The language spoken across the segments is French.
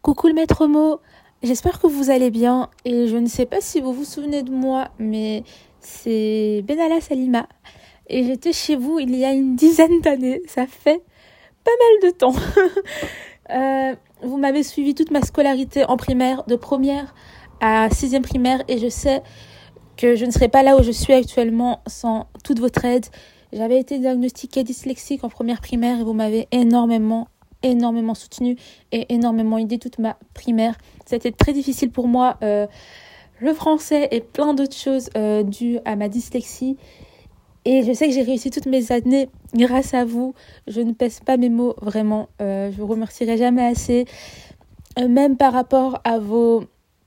Coucou le maître mot, j'espère que vous allez bien et je ne sais pas si vous vous souvenez de moi, mais c'est Benalla Salima et j'étais chez vous il y a une dizaine d'années, ça fait pas mal de temps. Vous m'avez suivi toute ma scolarité en primaire, de première à sixième primaire, et je sais que je ne serais pas là où je suis actuellement sans toute votre aide. J'avais été diagnostiquée dyslexique en première primaire et vous m'avez énormément soutenu et énormément aidé toute ma primaire. C'était très difficile pour moi, le français et plein d'autres choses dues à ma dyslexie. Et je sais que j'ai réussi toutes mes années grâce à vous. Je ne pèse pas mes mots, vraiment. Je vous remercierai jamais assez. Même par rapport à vos...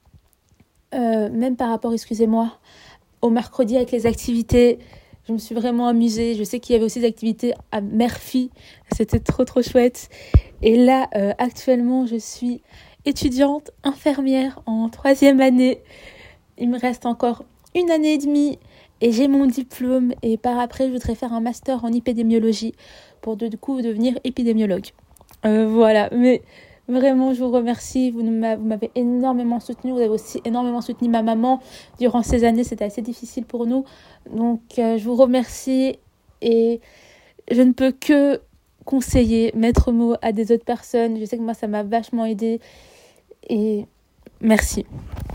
excusez-moi, au mercredi avec les activités. Je me suis vraiment amusée. Je sais qu'il y avait aussi des activités à mère-fille. C'était trop chouette. Et là, actuellement, je suis étudiante infirmière en 3e année. Il me reste encore 1 année et demie et j'ai mon diplôme. Et par après, je voudrais faire un master en épidémiologie pour du coup devenir épidémiologue. Voilà, mais vraiment, je vous remercie. Vous m'avez énormément soutenue. Vous avez aussi énormément soutenu ma maman durant ces années. C'était assez difficile pour nous. Donc, je vous remercie et je ne peux que conseiller, mettre mot à des autres personnes. Je sais que moi, ça m'a vachement aidée et merci.